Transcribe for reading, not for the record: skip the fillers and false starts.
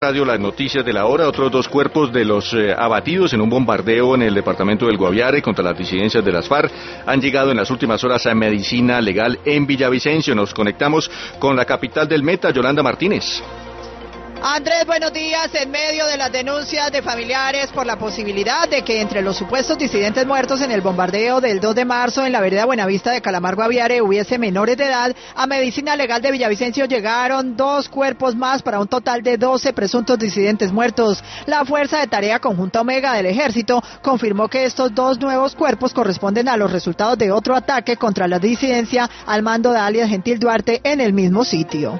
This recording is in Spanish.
Radio las noticias de la hora. Otros 2 cuerpos de los abatidos en un bombardeo en el departamento del Guaviare contra las disidencias de las FARC han llegado en las últimas horas a Medicina Legal en Villavicencio. Nos conectamos con la capital del Meta, Yolanda Martínez. Andrés, buenos días. En medio de las denuncias de familiares por la posibilidad de que entre los supuestos disidentes muertos en el bombardeo del 2 de marzo en la vereda Buenavista de Calamar Guaviare hubiese menores de edad, a Medicina Legal de Villavicencio llegaron 2 cuerpos más para un total de 12 presuntos disidentes muertos. La Fuerza de Tarea Conjunta Omega del Ejército confirmó que estos 2 nuevos cuerpos corresponden a los resultados de otro ataque contra la disidencia al mando de alias Gentil Duarte en el mismo sitio.